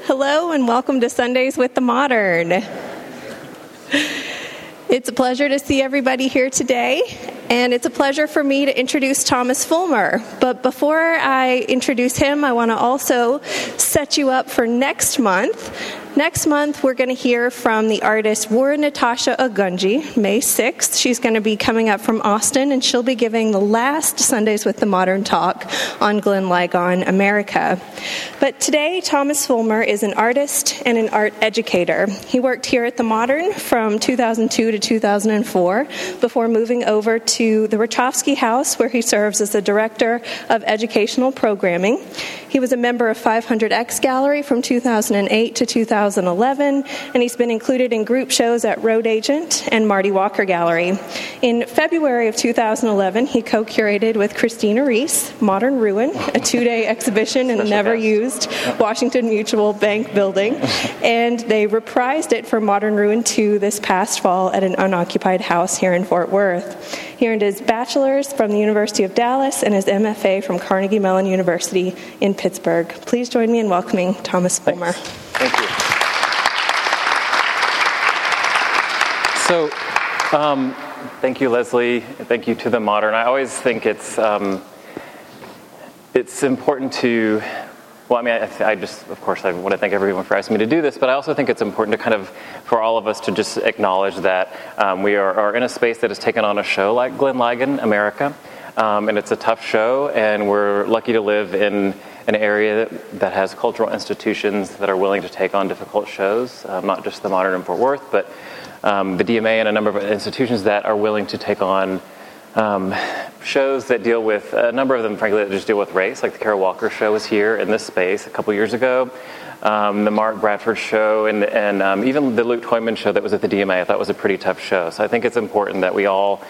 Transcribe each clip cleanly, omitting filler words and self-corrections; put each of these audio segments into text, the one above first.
Hello and welcome to Sundays with the Modern. It's a pleasure to see everybody here today, and it's a pleasure for me to introduce Thomas Fulmer. But before I introduce him, I want to also set you up for next month. Next month, we're going to hear from the artist Wara Natasha Ogunji, May 6th. She's going to be coming up from Austin, and she'll be giving the last Sundays with the Modern talk on Glen Ligon, America. But today, Thomas Fulmer is an artist and an art educator. He worked here at the Modern from 2002 to 2004 before moving over to the Rachofsky House, where he serves as the director of educational programming. He was a member of 500X Gallery from 2008 to 2011, and he's been included in group shows at Road Agent and Marty Walker Gallery. In February of 2011, he co-curated with Christina Reese Modern Ruin, a two-day exhibition in a never-used Washington Mutual Bank building, and they reprised it for Modern Ruin 2 this past fall at an unoccupied house here in Fort Worth. He earned his bachelor's from the University of Dallas and his MFA from Carnegie Mellon University in Pittsburgh. Please join me in welcoming Thomas Fulmer. Thank you. So, thank you, Leslie. Thank you to the Modern. I always think it's important to. Well, I mean, I just, of course, I want to thank everyone for asking me to do this, but I also think it's important to kind of, for all of us to just acknowledge that we are in a space that has taken on a show like Glen Ligon, America, and it's a tough show, and we're lucky to live in an area that has cultural institutions that are willing to take on difficult shows, not just the Modern in Fort Worth, but the DMA and a number of institutions that are willing to take on shows that deal with, a number of them, frankly, that just deal with race. Like the Kara Walker show was here in this space a couple years ago. The Mark Bradford show and even the Luke Toyman show that was at the DMA, I thought was a pretty tough show. So I think it's important that we all,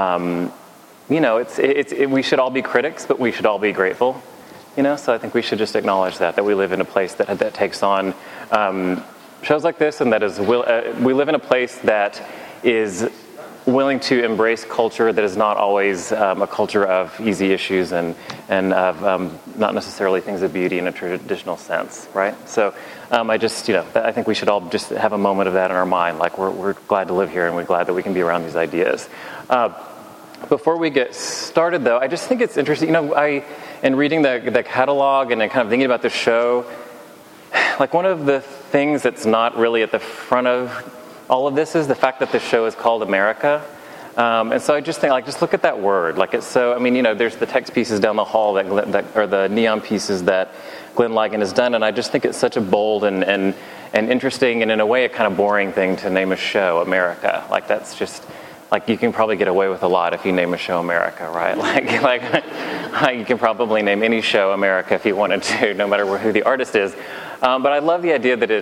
we should all be critics, but we should all be grateful. So I think we should just acknowledge that we live in a place that takes on shows like this, and that is we live in a place that is willing to embrace culture that is not always a culture of easy issues and of not necessarily things of beauty in a traditional sense, right? So I think we should all just have a moment of that in our mind. Like we're glad to live here, and we're glad that we can be around these ideas. Before we get started, though, I just think it's interesting. In reading the catalog and then kind of thinking about the show, like one of the things that's not really at the front of all of this is the fact that the show is called America. And so I just think, just look at that word. There's the text pieces down the hall that are the neon pieces that Glen Ligon has done, and I just think it's such a bold and interesting and in a way a kind of boring thing to name a show America. That's just, you can probably get away with a lot if you name a show America, right? You can probably name any show America if you wanted to, no matter who the artist is. But I love the idea that it,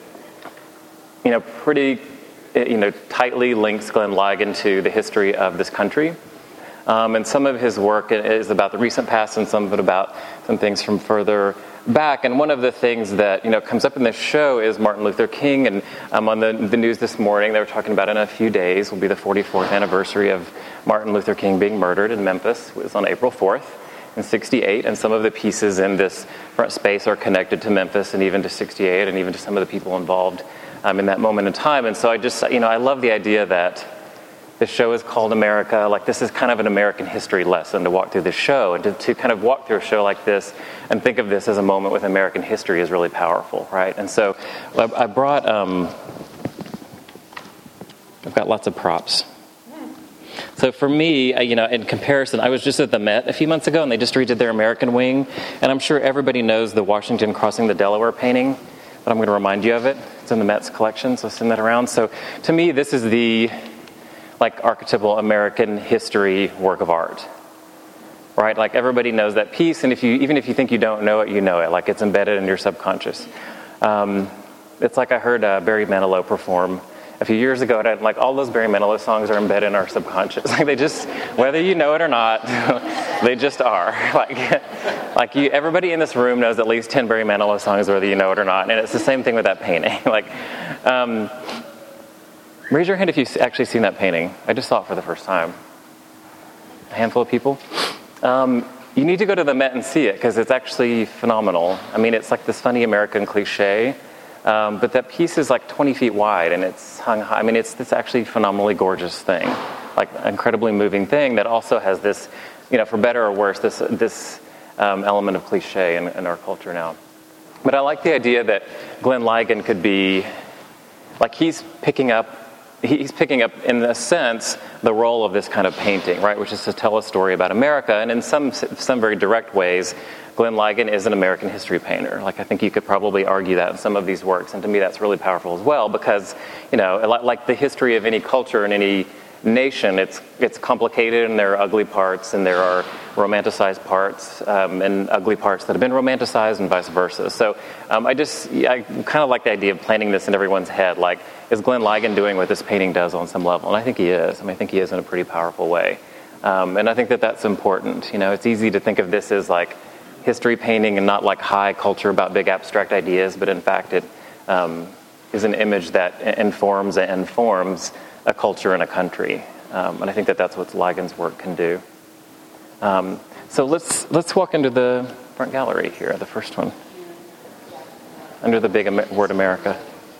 pretty tightly links Glen Ligon to the history of this country. And some of his work is about the recent past and some of it about some things from further back. And one of the things that, comes up in this show is Martin Luther King. And on the news this morning, they were talking about in a few days will be the 44th anniversary of Martin Luther King being murdered in Memphis. It was on April 4th in 68. And some of the pieces in this front space are connected to Memphis and even to 68 and even to some of the people involved in that moment in time. And so I just, I love the idea that this show is called America. This is kind of an American history lesson to walk through this show. And to kind of walk through a show like this and think of this as a moment with American history is really powerful, right? And so I brought, I've got lots of props. So for me, in comparison, I was just at the Met a few months ago, and they just redid their American wing. And I'm sure everybody knows the Washington crossing the Delaware painting, but I'm going to remind you of it. It's in the Met's collection, so send that around. So to me, this is the archetypal American history work of art, right? Everybody knows that piece, and even if you think you don't know it, you know it. It's embedded in your subconscious. It's I heard Barry Manilow perform a few years ago, and all those Barry Manilow songs are embedded in our subconscious. They just, whether you know it or not, they just are. Everybody in this room knows at least 10 Barry Manilow songs, whether you know it or not. And it's the same thing with that painting. Raise your hand if you've actually seen that painting. I just saw it for the first time. A handful of people. you need to go to the Met and see it because it's actually phenomenal. I mean, it's like this funny American cliche, but that piece is like 20 feet wide and it's hung high. I mean, it's this actually phenomenally gorgeous thing, like incredibly moving thing that also has this, for better or worse, this element of cliche in our culture now. But I like the idea that Glenn Ligon could be, like he's picking up in a sense the role of this kind of painting, right, which is to tell a story about America. And in some very direct ways, Glenn Ligon is an American history painter. Like I think you could probably argue that in some of these works, and to me that's really powerful as well because, like the history of any culture and any nation, it's complicated and there are ugly parts and there are romanticized parts and ugly parts that have been romanticized and vice versa. So I kind of like the idea of planting this in everyone's head, like is Glenn Ligon doing what this painting does on some level? And I think he is. I think he is in a pretty powerful way. And I think that that's important. It's easy to think of this as like history painting and not like high culture about big abstract ideas, but in fact it is an image that informs and forms a culture and a country. And I think that that's what Ligon's work can do. So let's walk into the front gallery here, the first one, under the big word America.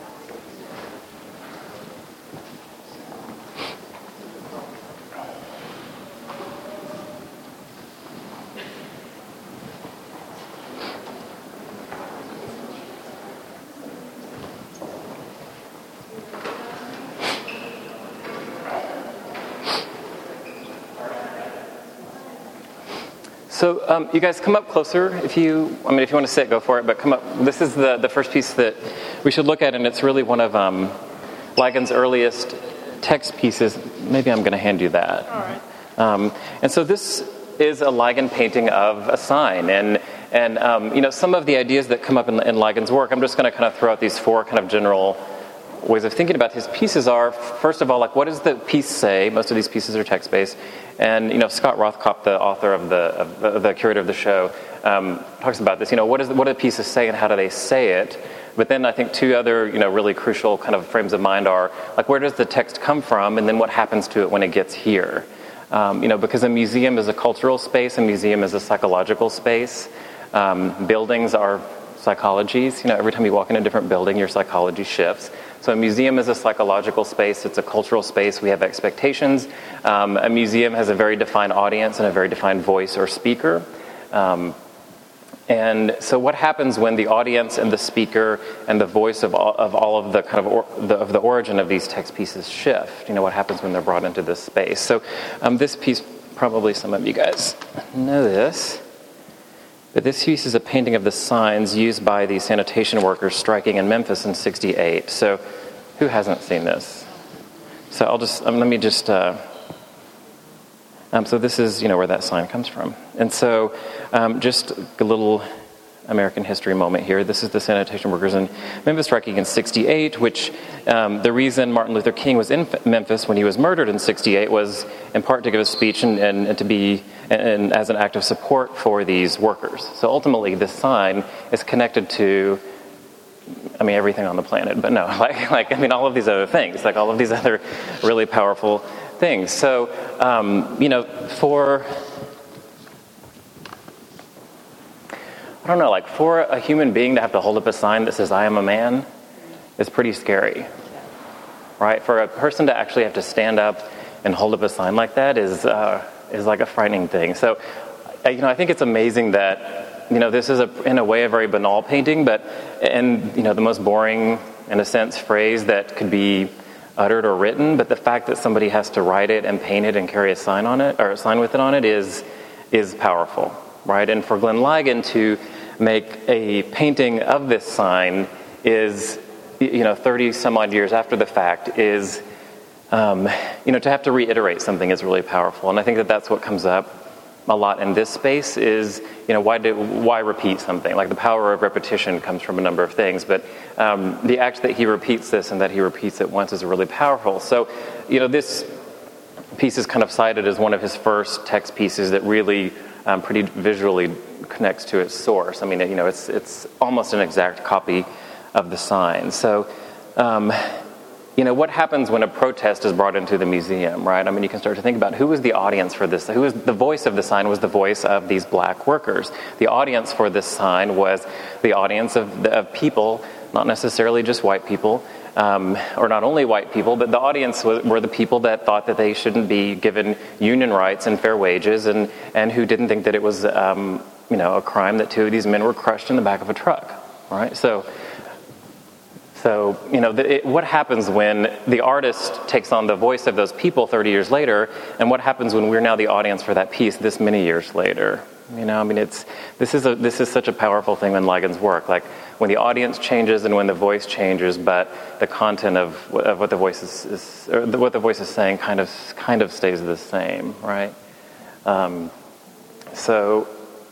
So you guys come up closer if you want to sit, go for it, but come up. This is the first piece that we should look at, and it's really one of Ligon's earliest text pieces. Maybe I'm going to hand you that. All right. And so this is a Ligon painting of a sign, and some of the ideas that come up in Ligon's work, I'm just going to kind of throw out these four kind of general ways of thinking about his pieces are, first of all, like what does the piece say? Most of these pieces are text-based. And, Scott Rothkopf, the author of the curator of the show, talks about this. What do the pieces say and how do they say it? But then I think two other, really crucial kind of frames of mind are, like, where does the text come from? And then what happens to it when it gets here? Because a museum is a cultural space, a museum is a psychological space. Buildings are psychologies. Every time you walk in a different building, your psychology shifts. So a museum is a psychological space. It's a cultural space. We have expectations. A museum has a very defined audience and a very defined voice or speaker. And so what happens when the audience and the speaker and the voice of all of the kind of the origin of these text pieces shift? What happens when they're brought into this space? So this piece, probably some of you guys know this. But this piece is a painting of the signs used by the sanitation workers striking in Memphis in '68. So, who hasn't seen this? So so this is where that sign comes from. And so, just a little American history moment here. This is the sanitation workers in Memphis striking in '68, which the reason Martin Luther King was in Memphis when he was murdered in '68 was in part to give a speech and to be and as an act of support for these workers. So ultimately, this sign is connected to, everything on the planet, but no, all of these other things, like all of these other really powerful things. So, for a human being to have to hold up a sign that says, "I am a man," is pretty scary, right? For a person to actually have to stand up and hold up a sign like that is like a frightening thing. So, I think it's amazing that, this is in a way a very banal painting, but, the most boring, in a sense, phrase that could be uttered or written, but the fact that somebody has to write it and paint it and carry a sign on it, or a sign with it on it is powerful, right? And for Glenn Ligon to make a painting of this sign is, 30 some odd years after the fact is, to have to reiterate something is really powerful. And I think that that's what comes up a lot in this space is, why repeat something? Like the power of repetition comes from a number of things, but the act that he repeats this and that he repeats it once is really powerful. So, this piece is kind of cited as one of his first text pieces that really pretty visually connects to its source. It's almost an exact copy of the sign. So, what happens when a protest is brought into the museum, right? I mean, you can start to think about who was the audience for this. Who was the voice of the sign was the voice of these black workers. The audience for this sign was the audience of people, not necessarily just white people, or not only white people, but the audience were the people that thought that they shouldn't be given union rights and fair wages, and who didn't think that it was, a crime that two of these men were crushed in the back of a truck, right? So what happens when the artist takes on the voice of those people 30 years later, and what happens when we're now the audience for that piece this many years later? This is such a powerful thing in Ligon's work. Like when the audience changes and when the voice changes, but the content of what the voice is saying kind of stays the same, right? So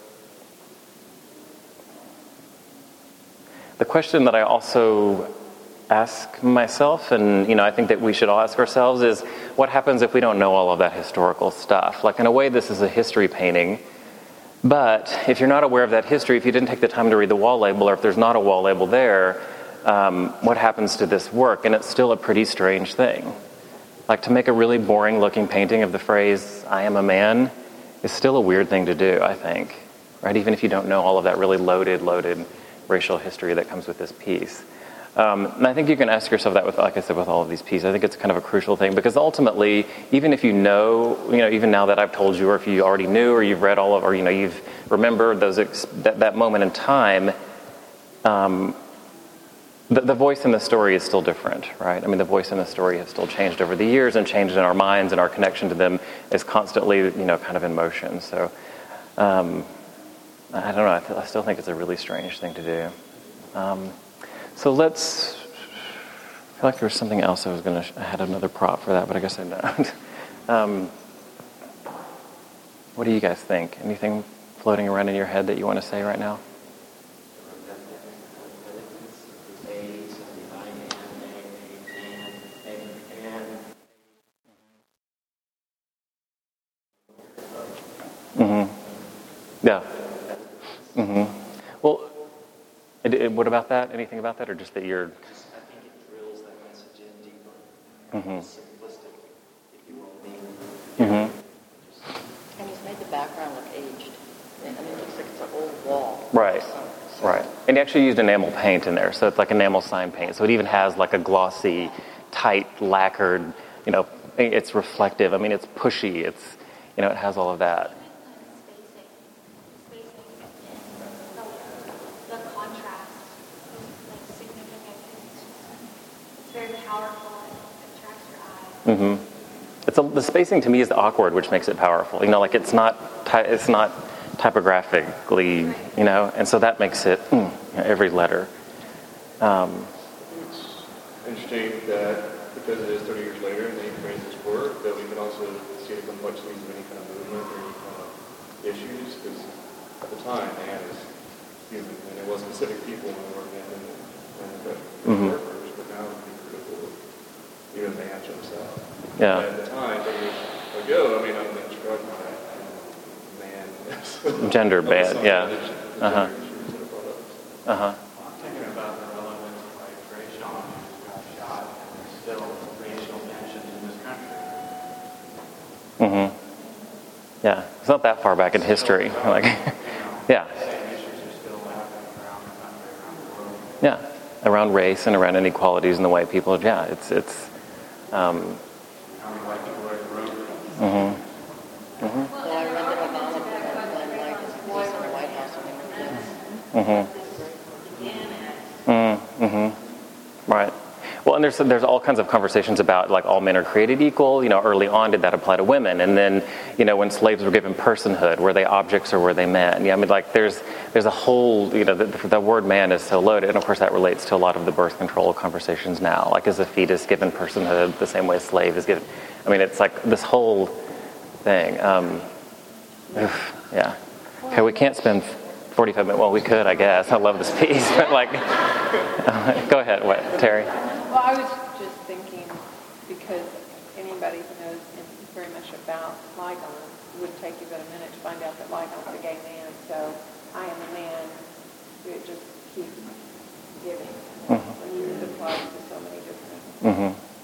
the question that I also ask myself, and I think that we should all ask ourselves, is what happens if we don't know all of that historical stuff? Like in a way, this is a history painting. But if you're not aware of that history, if you didn't take the time to read the wall label, or if there's not a wall label there, what happens to this work? And it's still a pretty strange thing. Like to make a really boring looking painting of the phrase, "I am a man," is still a weird thing to do, I think. Right? Even if you don't know all of that really loaded racial history that comes with this piece. And I think you can ask yourself that with, like I said, with all of these pieces. I think it's kind of a crucial thing because ultimately, even if even now that I've told you, or if you already knew, or you've read all of, or you've remembered that moment in time, the voice in the story is still different, right? I mean, the voice in the story has still changed over the years and changed in our minds, and our connection to them is constantly, kind of in motion. So, I don't know. I still think it's a really strange thing to do. So I feel like there was something else I had another prop for that, but I guess I don't. What do you guys think? Anything floating around in your head that you want to say right now? Mm-hmm. Yeah. Mm-hmm. Well, what about that? Anything about that, or just that you're? I think it drills that message in deeper. Mm-hmm. Simplistic, if you will. Mm-hmm. And he's made the background look aged. I mean, it looks like it's an old wall. Right. Right. And he actually used enamel paint in there, so it's like enamel sign paint. So it even has like a glossy, tight, lacquered. It's reflective. I mean, it's pushy. It's, it has all of that. Mm-hmm. The spacing to me is awkward, which makes it powerful. Like it's not typographically, and so that makes it every letter. It's interesting that because it is 30 years later and they create this work, that we can also see the complexities of any kind of movement or any kind of issues. Because at the time, man is human, and it was specific people when we were and workers, but now we can critical of even man himself. Yeah. But at the time, 30 years ago, I'm then struck by man. Gender bad, yeah. Uh-huh. Uh-huh. I'm thinking about the relevance of like Trey Sean, who got shot, and there's still racial tensions in this country. Mm-hmm. Yeah, it's not that far back in history. Yeah. Same issues are still happening around the country, around the world. Yeah, around race and around inequalities and the way people. Yeah, it's. How many white people are at the road? Mm-hmm. Mm-hmm. Well, I remember Obama when like his police in the White House when they were kids. Mm-hmm. Mm-hmm. Right. Well, and there's all kinds of conversations about like all men are created equal. Early on, did that apply to women? And then, when slaves were given personhood, were they objects or were they men? Yeah, there's a whole, the word man is so loaded, and of course that relates to a lot of the birth control conversations now. Like, is a fetus given personhood the same way a slave is given? It's like this whole thing. Yeah. Okay, we can't spend 45 minutes. Well, we could, I guess. I love this piece, but go ahead. What, Terry? Well, I was just thinking, because anybody who knows very much about Ligon would take you but a minute to find out that Ligon's a gay man. So I am a man. It just keeps giving. It applies to so many different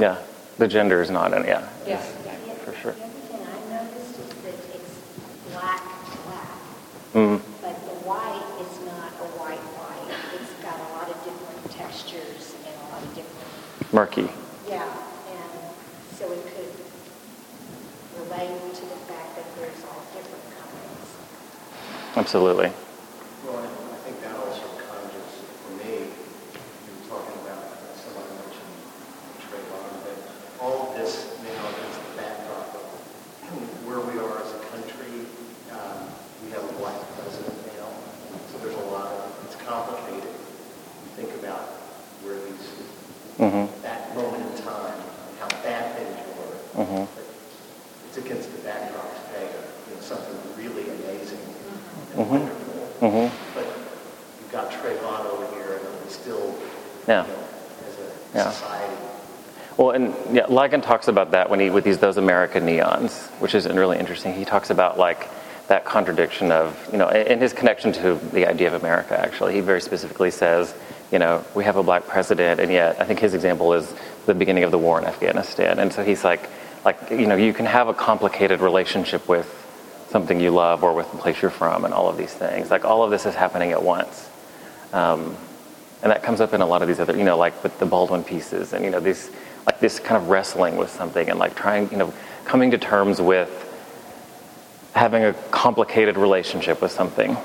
Yeah, the gender is not in. Yeah, Yeah. for sure. The other thing I noticed is that it's black, Mm. but the white is not a white. It's got a lot of different textures and a lot of different, Murky. yeah, and so it could relate to the fact that there's all different kinds. Absolutely. Well, I think that also conjures, for me, you were talking about, someone mentioned Trayvon, that all of this now against the backdrop of where we are as a country. We have a black president now, so there's a lot of, it's complicated. You think about where these, that moment in time, how bad things were. But it's against the backdrop today of something really amazing and wonderful. But you've got Trayvon over here, and we still, Yeah. as a Yeah. society. Well, and yeah, Ligon talks about that when he with those American neons, which is really interesting. He talks about like that contradiction of, in his connection to the idea of America. Actually, he very specifically says, we have a black president, and yet I think his example is the beginning of the war in Afghanistan. And so he's like you can have a complicated relationship with something you love or with the place you're from, and all of these things. Like all of this is happening at once. And that comes up in a lot of these other, like with the Baldwin pieces, and these, like this kind of wrestling with something, and like trying, coming to terms with having a complicated relationship with something,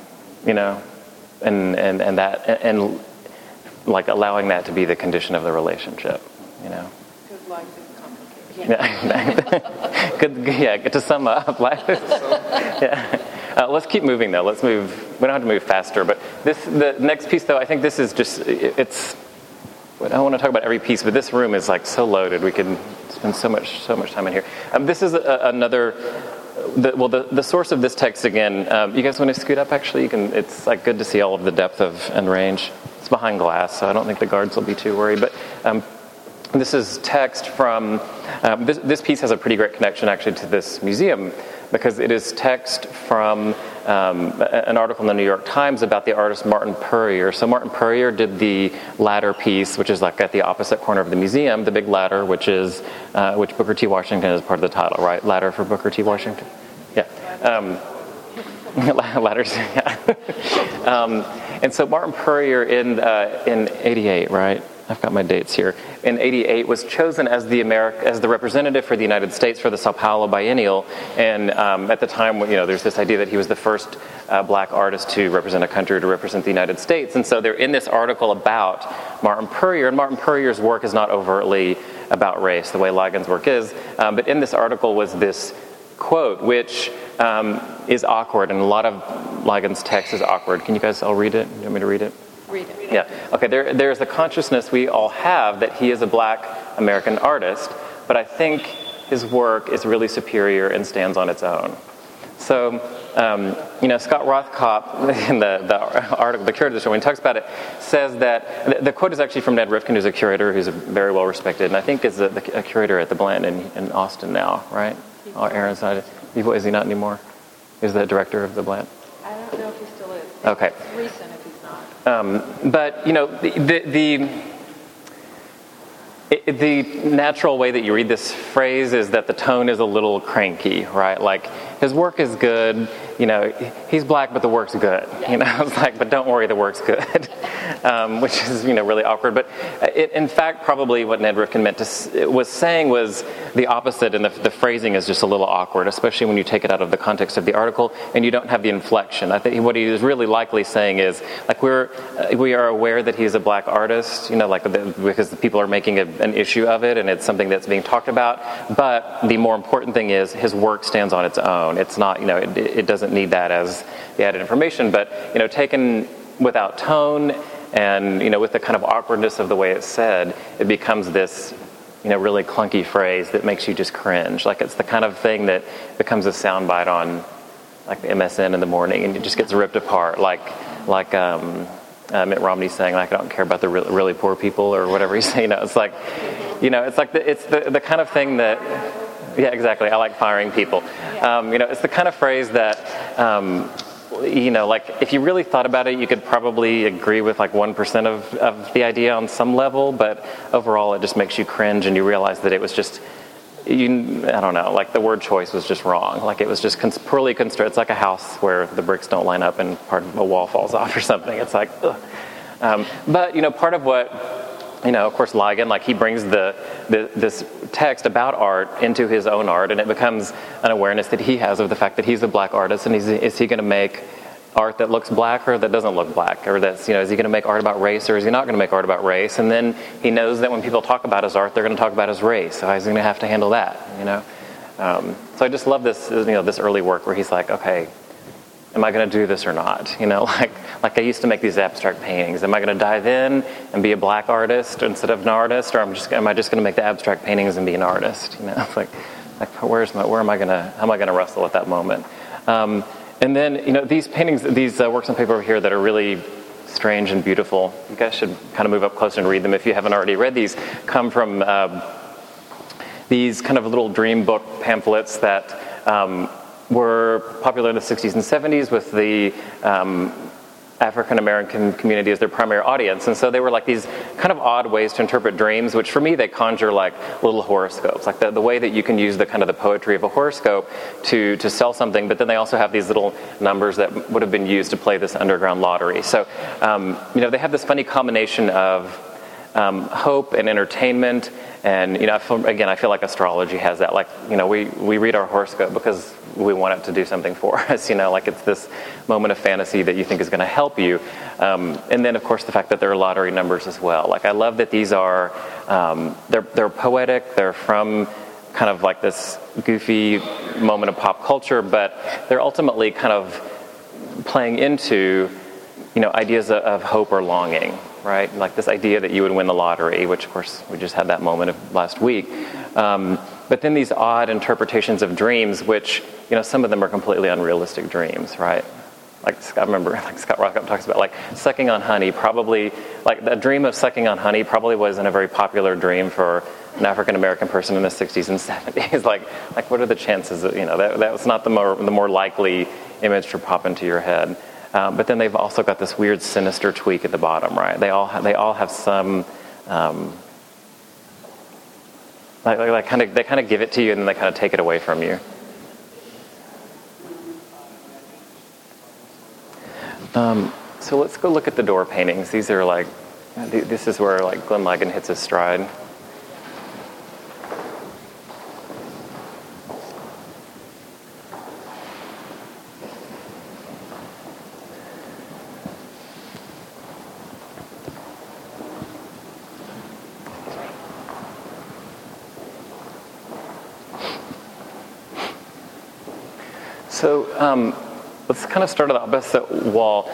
and like allowing that to be the condition of the relationship, Because life is complicated. Yeah. Good to sum up, life is. Yeah. Let's keep moving though. Let's move. We don't have to move faster, but the next piece though, I think this is just, it's. I don't want to talk about every piece, but this room is like so loaded. We could spend so much time in here. This is another. The source of this text again. You guys want to scoot up? Actually, you can. It's like good to see all of the depth and range. It's behind glass, so I don't think the guards will be too worried. But this is text from. This piece has a pretty great connection actually to this museum, because it is text from an article in the New York Times about the artist Martin Puryear. So Martin Puryear did the ladder piece, which is like at the opposite corner of the museum, the big ladder, which Booker T. Washington is part of the title, right? Ladder for Booker T. Washington. Yeah. Ladders. Yeah. And so Martin Puryear in '88, right? I've got my dates here. In '88, was chosen as the representative for the United States for the Sao Paulo Biennial, and at the time, there's this idea that he was the first black artist to represent a country, to represent the United States, and so they're in this article about Martin Puryear, and Martin Puryear's work is not overtly about race, the way Ligon's work is, but in this article was this quote, which is awkward, and a lot of Ligon's text is awkward. Can you guys all read it? You want me to read it? Read it. Yeah. Okay. There's a consciousness we all have that he is a black American artist, but I think his work is really superior and stands on its own. So, Scott Rothkopf in the article, the curator of the show, when he talks about it, says that the quote is actually from Ned Rifkin, who's a curator who's very well respected, and I think is a curator at the Bland in Austin now, right? Oh, Aaron's not. Is he not anymore? Is the director of the Bland? I don't know if he still is. Okay. It's recent if he's not. But the natural way that you read this phrase is that the tone is a little cranky, right? Like his work is good, he's black, but the work's good. It's like, but don't worry, the work's good, which is really awkward. But in fact, probably what Ned Rifkin was saying was the opposite, and the phrasing is just a little awkward, especially when you take it out of the context of the article and you don't have the inflection. I think what he is really likely saying is like we are aware that he's a black artist, because the people are making an issue of it, and it's something that's being talked about. But the more important thing is his work stands on its own. It's not, it doesn't need that as the added information. But taken without tone and with the kind of awkwardness of the way it's said, it becomes this really clunky phrase that makes you just cringe. Like it's the kind of thing that becomes a soundbite on like the MSN in the morning, and it just gets ripped apart. Like Mitt Romney saying, like, I don't care about the really poor people or whatever he's saying. It's like, it's the kind of thing that, yeah, exactly. I like firing people. It's the kind of phrase that you know, like if you really thought about it, you could probably agree with like 1% of the idea on some level, but overall it just makes you cringe and you realize that it was just, I don't know, like the word choice was just wrong. Like it was just poorly constructed. It's like a house where the bricks don't line up and part of a wall falls off or something. It's like, ugh. But, you know, part of what, you know, of course, Ligon, like he brings this text about art into his own art, and it becomes an awareness that he has of the fact that he's a black artist, and is he going to make art that looks black or that doesn't look black, or that's, you know, is he going to make art about race or is he not going to make art about race? And then he knows that when people talk about his art, they're going to talk about his race, so he's going to have to handle that, you know. So I just love this, you know, this early work where he's like, okay, am I going to do this or not? You know, like I used to make these abstract paintings. Am I going to dive in and be a black artist instead of an artist, or am I just going to make the abstract paintings and be an artist? You know, it's like how am I going to wrestle at that moment? And then, you know, these paintings, these works on paper over here that are really strange and beautiful. You guys should kind of move up close and read them if you haven't already read these. Come from these kind of little dream book pamphlets that were popular in the 60s and 70s with the African American community as their primary audience. And so they were like these kind of odd ways to interpret dreams, which for me they conjure like little horoscopes, like the way that you can use the kind of the poetry of a horoscope to sell something, but then they also have these little numbers that would have been used to play this underground lottery. So, you know, they have this funny combination of hope and entertainment. And, you know, I feel like astrology has that. Like, you know, we read our horoscope because we want it to do something for us, you know, like it's this moment of fantasy that you think is going to help you. And then, of course, the fact that there are lottery numbers as well. Like, I love that these are, they're poetic, they're from kind of like this goofy moment of pop culture, but they're ultimately kind of playing into, you know, ideas of hope or longing, right? Like this idea that you would win the lottery, which, of course, we just had that moment of last week. But then these odd interpretations of dreams, which, you know, some of them are completely unrealistic dreams, right? Like, I remember, like Scott Rockham talks about, like, sucking on honey probably, like, the dream of sucking on honey probably wasn't a very popular dream for an African-American person in the 60s and 70s. like, what are the chances that, you know, that was not the more likely image to pop into your head. But then they've also got this weird sinister tweak at the bottom, right? They all have some, they kind of give it to you and then they kind of take it away from you. So let's go look at the door paintings. These are like, this is where like Glenn Ligon hits his stride. So let's kind of start at the opposite wall.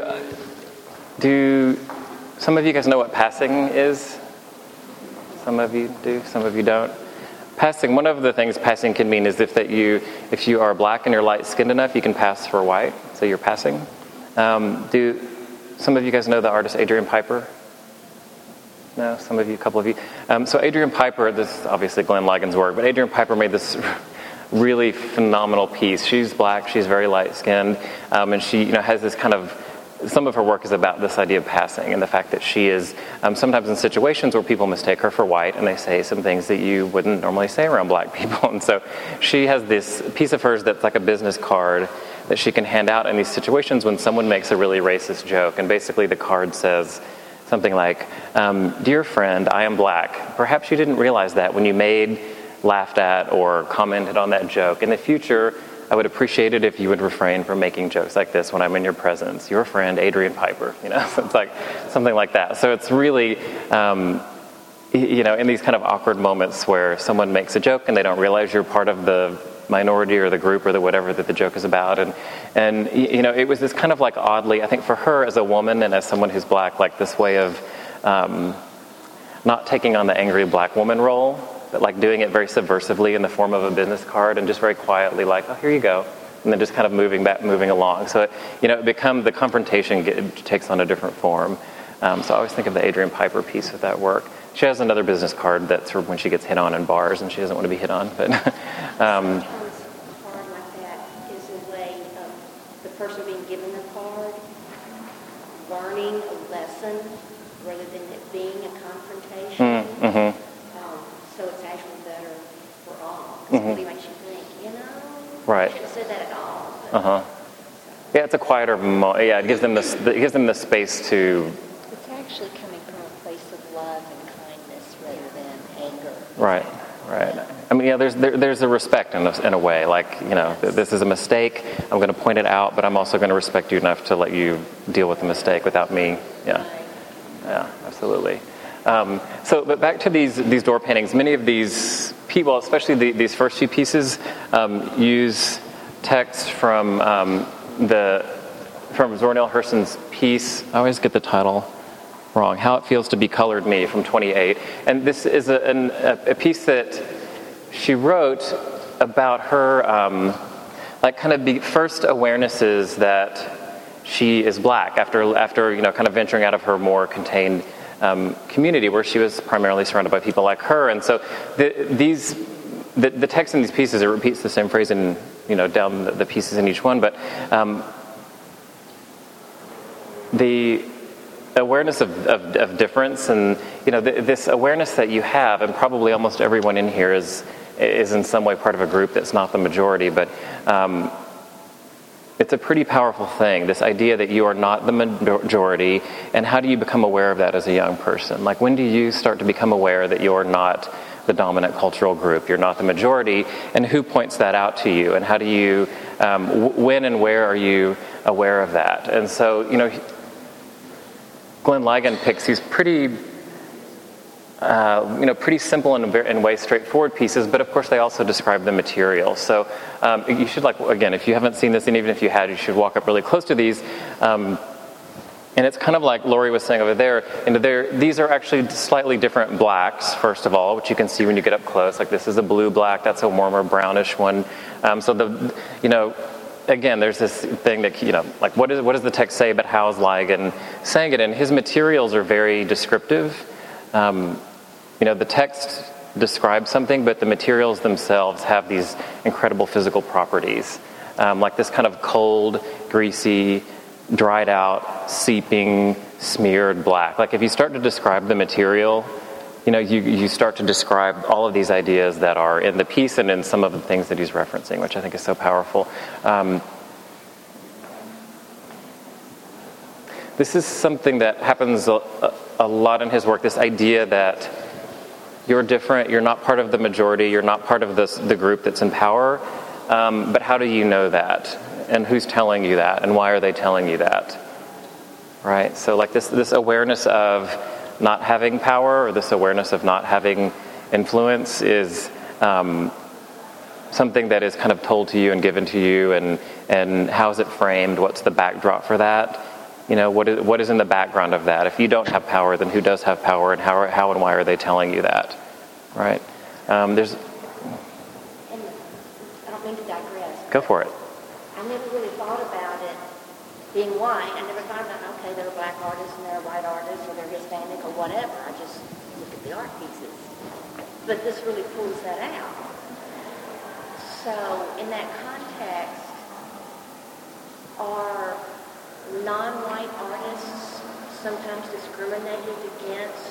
Do some of you guys know what passing is? Some of you do, some of you don't. Passing, one of the things passing can mean is if you are black and you're light-skinned enough, you can pass for white, so you're passing. Do some of you guys know the artist Adrian Piper? No, some of you, a couple of you. So Adrian Piper, this is obviously Glenn Ligon's work, but Adrian Piper made this really phenomenal piece. She's black, she's very light-skinned, and she, you know, has this kind of, some of her work is about this idea of passing and the fact that she is sometimes in situations where people mistake her for white and they say some things that you wouldn't normally say around black people. And so she has this piece of hers that's like a business card that she can hand out in these situations when someone makes a really racist joke. And basically the card says something like, "Dear friend, I am black. Perhaps you didn't realize that when you laughed at or commented on that joke. In the future, I would appreciate it if you would refrain from making jokes like this when I'm in your presence. Your friend, Adrian Piper." You know, so it's like something like that. So it's really, you know, in these kind of awkward moments where someone makes a joke and they don't realize you're part of the minority or the group or the whatever that the joke is about. And you know, it was this kind of like oddly, I think for her as a woman and as someone who's black, like this way of not taking on the angry black woman role, but like doing it very subversively in the form of a business card and just very quietly like, "Oh, here you go," and then just kind of moving along. So the confrontation takes on a different form. So I always think of the Adrian Piper piece of that work. She has another business card that's for when she gets hit on in bars and she doesn't want to be hit on. But Sometimes a card like that is a way of the person being given lesson rather than it being a confrontation. Mm-hmm. So it's actually better for all. It really makes you think, Right. I should have said that at all. Uh-huh. Yeah, it's a quieter yeah, it gives them the space to... It's actually coming from a place of love and kindness rather than anger. Right. I mean, yeah, there's a respect in a way, like, this is a mistake, I'm going to point it out, but I'm also going to respect you enough to let you deal with the mistake without me. Yeah, absolutely. But back to these door paintings, many of these people, especially these first few pieces, use text from Zora Neale Hurston's piece. I always get the title wrong. How It Feels to Be Colored Me from 28. And this is a piece that she wrote about her first awarenesses that she is black after kind of venturing out of her more contained community where she was primarily surrounded by people like her. And so the text in these pieces, it repeats the same phrase in down the pieces in each one, but the awareness of difference, and this awareness that you have, and probably almost everyone in here is in some way part of a group that's not the majority, but it's a pretty powerful thing, this idea that you are not the majority. And how do you become aware of that as a young person? Like, when do you start to become aware that you're not the dominant cultural group, you're not the majority, and who points that out to you, and how do you when and where are you aware of that? And so Glenn Ligon picks these pretty simple and in ways straightforward pieces, but of course they also describe the material. So you should, again, if you haven't seen this, and even if you had, you should walk up really close to these. And it's kind of like Lori was saying over there, these are actually slightly different blacks, first of all, which you can see when you get up close. Like, this is a blue black, that's a warmer brownish one. Again, there's this thing that, what does the text say, but how's Ligon saying it? And his materials are very descriptive. The text describes something, but the materials themselves have these incredible physical properties. Like this kind of cold, greasy, dried out, seeping, smeared black. Like, if you start to describe the material, you start to describe all of these ideas that are in the piece and in some of the things that he's referencing, which I think is so powerful. This is something that happens a lot in his work, this idea that you're different, you're not part of the majority, you're not part of the group that's in power, but how do you know that? And who's telling you that? And why are they telling you that? Right? So like this awareness of not having power, or this awareness of not having influence, is something that is kind of told to you and given to you, and how is it framed? What's the backdrop for that? What is in the background of that? If you don't have power, then who does have power, and how and why are they telling you that? Right? There's... And I don't mean to digress. Go for it. I never really thought about it being white. I never thought about, okay, they're a black artist and they're a white artist, or they're Hispanic or whatever. I just look at the art pieces. But this really pulls that out. So in that context, are non-white artists sometimes discriminated against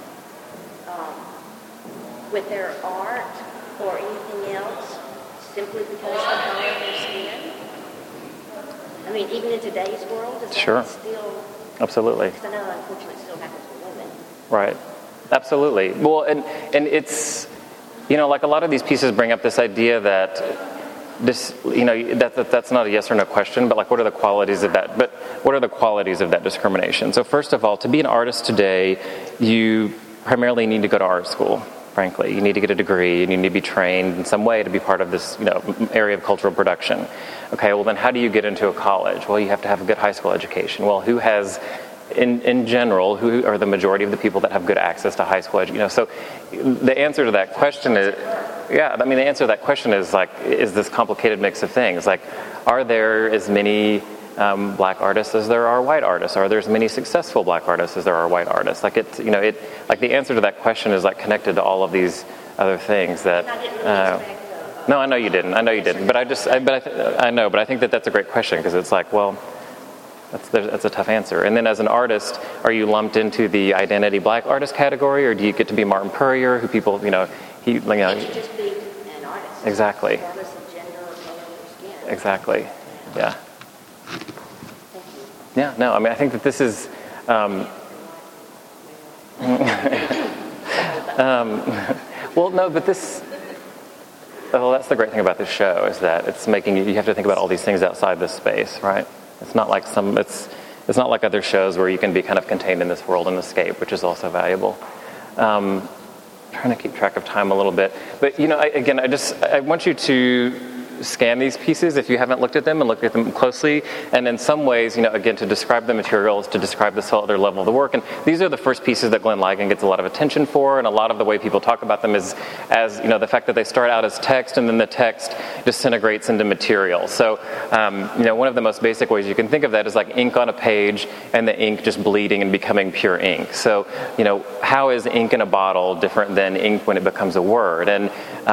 with their art or anything else simply because of the color of their skin? I mean, even in today's world, is Sure. that still... Absolutely. Because I know, unfortunately, it still happens to women. Right. Absolutely. Well, and it's, like a lot of these pieces bring up this idea that this, that's not a yes or no question, but like, what are the qualities of that? But what are the qualities of that discrimination? So first of all, to be an artist today, you primarily need to go to art school. Frankly, you need to get a degree, and you need to be trained in some way to be part of this, area of cultural production. Okay, well then, how do you get into a college? Well, you have to have a good high school education. Well, who has, in general, who are the majority of the people that have good access to high school education? So, the answer to that question is, the answer to that question is is this complicated mix of things? Like, are there as many black artists as there are white artists? Are there as many successful black artists as there are white artists? Like, it's, the answer to that question is connected to all of these other things that. No, I know you didn't. But I think that that's a great question, because it's like, well, That's a tough answer. And then as an artist, are you lumped into the identity black artist category, or do you get to be Martin Puryear, who people, You should just be an artist. Exactly. Regardless of gender or color or skin. Exactly. Yeah. Thank you. Yeah, no, I mean, I think that this is, well, no, but this, well, that's the great thing about this show, is that it's making you have to think about all these things outside this space, right? It's not like it's not like other shows where you can be kind of contained in this world and escape, which is also valuable. Trying to keep track of time a little bit, but I want you to scan these pieces if you haven't looked at them, and look at them closely, and in some ways, again, to describe the materials, to describe the other level of the work. And these are the first pieces that Glenn Ligon gets a lot of attention for, and a lot of the way people talk about them is as the fact that they start out as text and then the text disintegrates into material. So one of the most basic ways you can think of that is like ink on a page and the ink just bleeding and becoming pure ink. So how is ink in a bottle different than ink when it becomes a word? And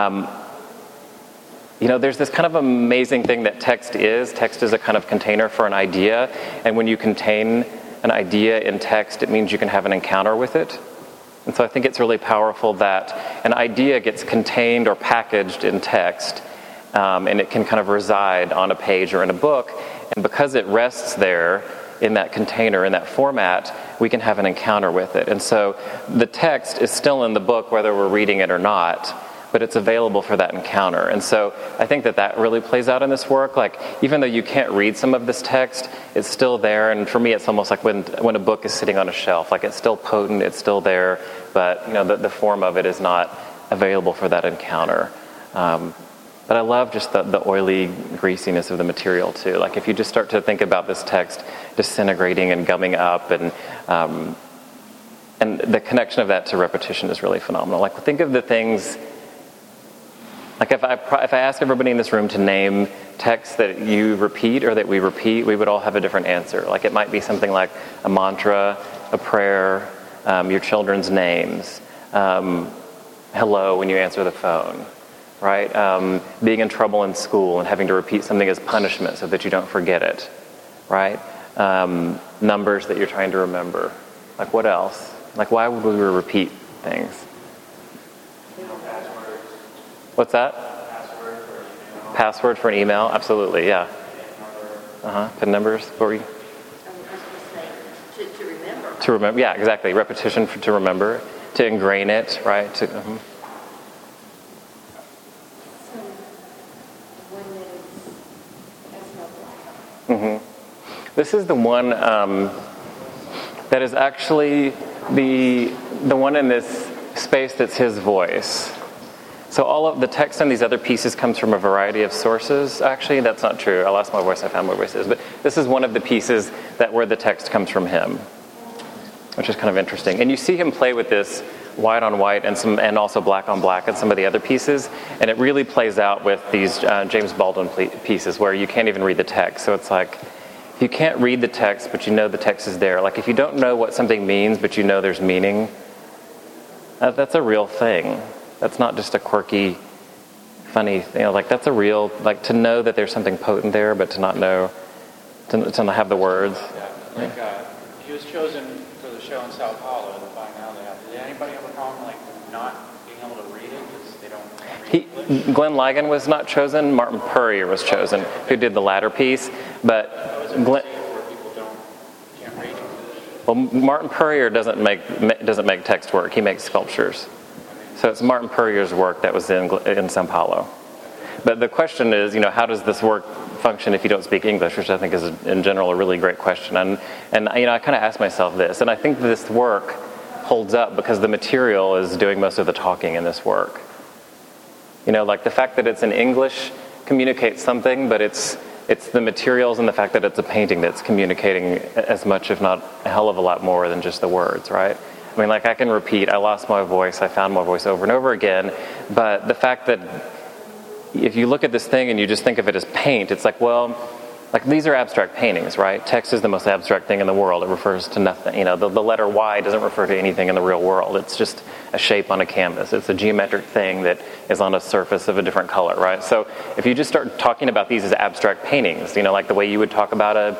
there's this kind of amazing thing that text is. Text is a kind of container for an idea, and when you contain an idea in text, it means you can have an encounter with it. And so I think it's really powerful that an idea gets contained or packaged in text, and it can kind of reside on a page or in a book, and because it rests there in that container, in that format, we can have an encounter with it. And so the text is still in the book whether we're reading it or not, but it's available for that encounter. And so I think that really plays out in this work. Like, even though you can't read some of this text, it's still there. And for me, it's almost like when a book is sitting on a shelf, like it's still potent, it's still there, but the form of it is not available for that encounter. But I love just the oily greasiness of the material too. Like, if you just start to think about this text disintegrating and gumming up, and the connection of that to repetition is really phenomenal. Like, think of the things. Like, if I ask everybody in this room to name texts that you repeat or that we repeat, we would all have a different answer. Like, it might be something like a mantra, a prayer, your children's names, hello when you answer the phone, right? Being in trouble in school and having to repeat something as punishment so that you don't forget it, right? Numbers that you're trying to remember. Like, what else? Like, why would we repeat things? What's that? Password for an email? Absolutely, yeah. PIN numbers? What were you? I was going to say, to remember. To remember, yeah, exactly. Repetition to remember, to ingrain it, right? This is the one that is actually the one in this space that's his voice. So all of the text on these other pieces comes from a variety of sources. Actually, that's not true. I lost my voice. I found my voice is. But this is one of the pieces where the text comes from him, which is kind of interesting. And you see him play with this white on white and also black on black and some of the other pieces. And it really plays out with these James Baldwin pieces where you can't even read the text. So it's like, if you can't read the text, but you know the text is there. Like, if you don't know what something means, but you know there's meaning, that's a real thing. That's not just a quirky, funny thing. Like, that's a real, like, to know that there's something potent there, but to not know, to not have the words. Yeah, like, he was chosen for the show in Sao Paulo, the finale. Did anybody have a problem, like, not being able to read it because they don't read English? Glenn Ligon was not chosen. Martin Puryear was chosen, who did the latter piece. But where people can't read English. Well, Martin Puryear doesn't make text work. He makes sculptures. So it's Martin Puryear's work that was in Sao Paulo. But the question is, how does this work function if you don't speak English, which I think is, in general, a really great question. And I kind of asked myself this, and I think this work holds up because the material is doing most of the talking in this work. Like the fact that it's in English communicates something, but it's the materials and the fact that it's a painting that's communicating as much, if not a hell of a lot more than just the words, right? I mean, like, I can repeat, I lost my voice, I found my voice over and over again, but the fact that if you look at this thing and you just think of it as paint, it's like, well, like, these are abstract paintings, right? Text is the most abstract thing in the world. It refers to nothing. The letter Y doesn't refer to anything in the real world. It's just a shape on a canvas. It's a geometric thing that is on a surface of a different color, right? So if you just start talking about these as abstract paintings, like the way you would talk about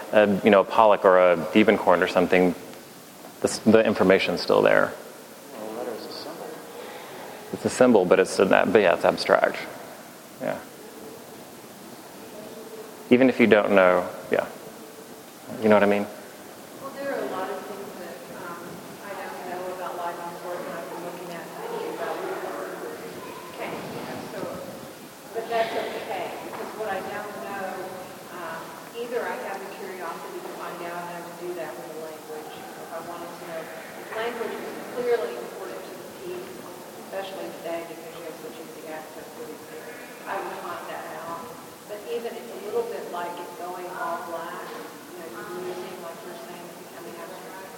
a Pollock or a Diebenkorn or something, the information's still there. Well, a letter is a symbol. It's a symbol, but it's abstract. Yeah. Even if you don't know, yeah. You know what I mean? Well, there are a lot of things that I don't know about Ligon's work, and I've been looking at thinking about it. Okay, so, but that's okay, because what I don't know, either I have the curiosity to find out, and I would do that with the language. If I wanted to know, language is clearly important to the piece, especially today because you have such easy access to these things. I would find that out. But even it's a little bit like it going all black, losing, like you're saying, becoming abstract.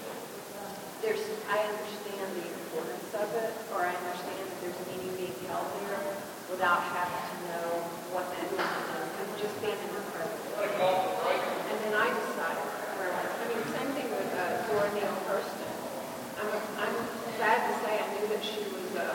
I understand the importance of it, or I understand that there's meaning being held there without having to know what that means. Just being in the present. And then I decided, same thing with Zora Neale Hurston. I'm sad to say I knew that she was a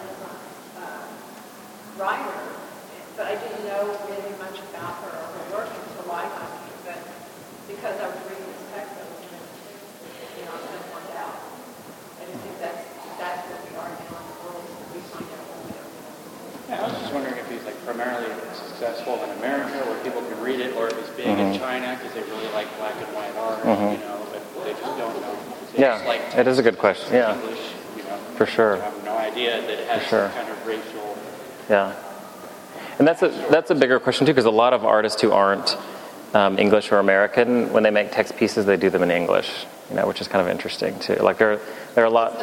writer, but I didn't know really much about her or her work until Ligon came. But because I was reading this text, I was going to find out. I just think that's what we are now in the world, is that we find out what we don't know. Yeah, I was just wondering if he's primarily successful in America, where people can read it, or if he's big in China because they really like black and white art, but they just don't know. It is a good question. Yeah, English, for sure. I have no idea that it has some kind of racial. Yeah. And that's a bigger question too, because a lot of artists who aren't English or American, when they make text pieces, they do them in English, which is kind of interesting too. Like there are a lot.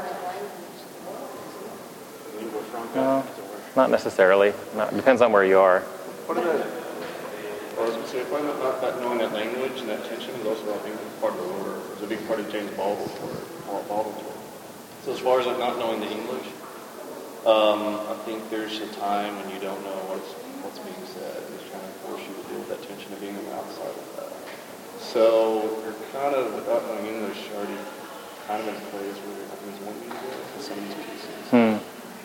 No, not necessarily. Depends on where you are. Part of that, I was going to say, part of not knowing that language and that tension is also, I think, part of the work. It's a big part of James Baldwin's work. So as far as not knowing the English, I think there's a time when you don't know what's being said. It's trying to force you to deal with that tension of being on the outside of that. So you're kind of, without knowing English, already kind of in a place where I think it's wanting you to go with some of these pieces.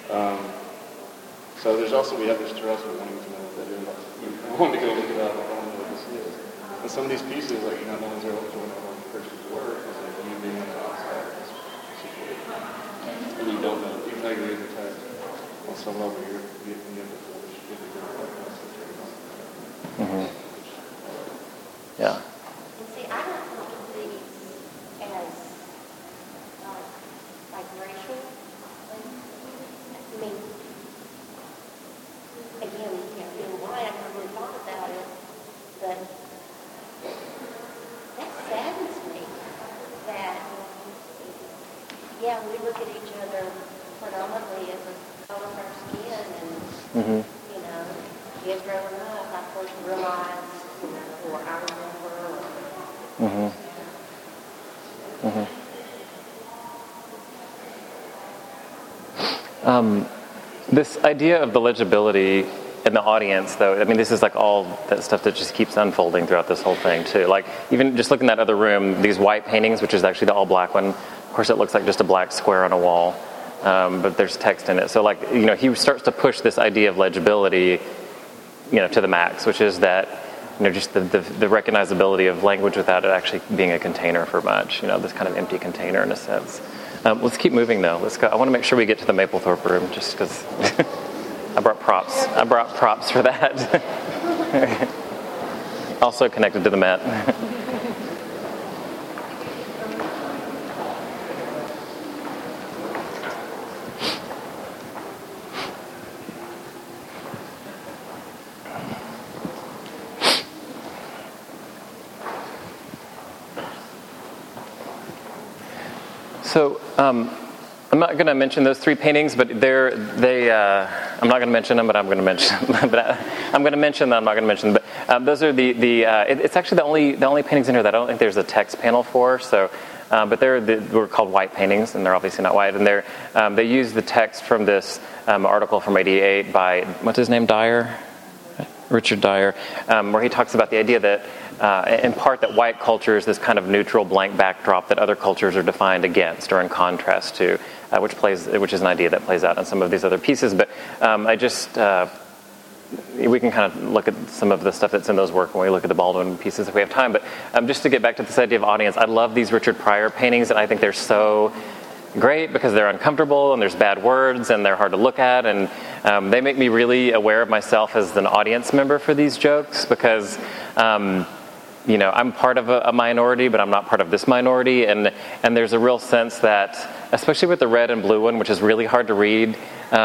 So there's also, we have this stress of wanting to know what that is. I want to go look it up. I want to know what this is. And some of these pieces, like, not knowing zero to know one person's work, is like you being on the outside of this situation. And you don't know, even though you read the text, on some level you have to finish giving it Yeah. And see, I don't look at these as like racial. I mean, again, being white, I never really thought about it, but that saddens me that, we look at each other predominantly as a color of our skin, and, kids growing up, I first realized, or I remember. This idea of the legibility in the audience, though, I mean, this is like all that stuff that just keeps unfolding throughout this whole thing, too. Like, even just looking at that other room, these white paintings, which is actually the all-black one, of course, it looks like just a black square on a wall, but there's text in it. So, like, he starts to push this idea of legibility, to the max, which is that, just the recognizability of language without it actually being a container for much, this kind of empty container in a sense. Let's keep moving, though. Let's go. I want to make sure we get to the Mapplethorpe room, just because I brought props. I brought props for that. Also connected to the Met. So I'm not going to mention those three paintings, but I'm not going to mention them, but I'm going to mention them. But I'm going to mention them. I'm not going to mention them. But those are it's actually the only paintings in here that I don't think there's a text panel for. So, but we're called white paintings, and they're obviously not white. And they use the text from this article from '88 by what's his name, Richard Dyer, where he talks about the idea that, in part, that white culture is this kind of neutral blank backdrop that other cultures are defined against or in contrast to, which is an idea that plays out in some of these other pieces. But I just we can kind of look at some of the stuff that's in those work when we look at the Baldwin pieces if we have time. But just to get back to this idea of audience, I love these Richard Pryor paintings, and I think they're so great because they're uncomfortable and there's bad words and they're hard to look at, and they make me really aware of myself as an audience member for these jokes because I'm part of a minority, but I'm not part of this minority, and there's a real sense that, especially with the red and blue one, which is really hard to read,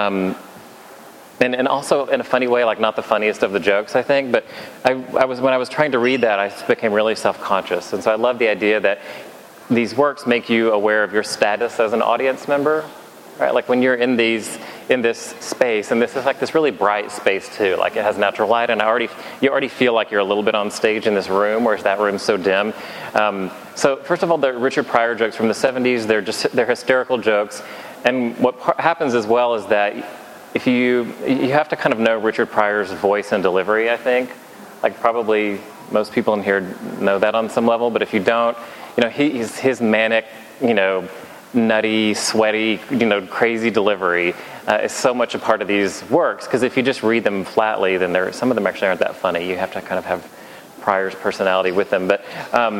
and also in a funny way, like not the funniest of the jokes, I think, but when I was trying to read that, I became really self-conscious, and so I love the idea that these works make you aware of your status as an audience member, right? Like when you're in this space, and this is like this really bright space too, like it has natural light, and you already feel like you're a little bit on stage in this room, whereas that room's so dim. So first of all, the Richard Pryor jokes from the 70s, they're hysterical jokes, and what happens as well is that if you have to kind of know Richard Pryor's voice and delivery, I think. Like probably most people in here know that on some level, but if you don't, his manic, nutty, sweaty, crazy delivery is so much a part of these works, because if you just read them flatly, then some of them actually aren't that funny. You have to kind of have Pryor's personality with them. But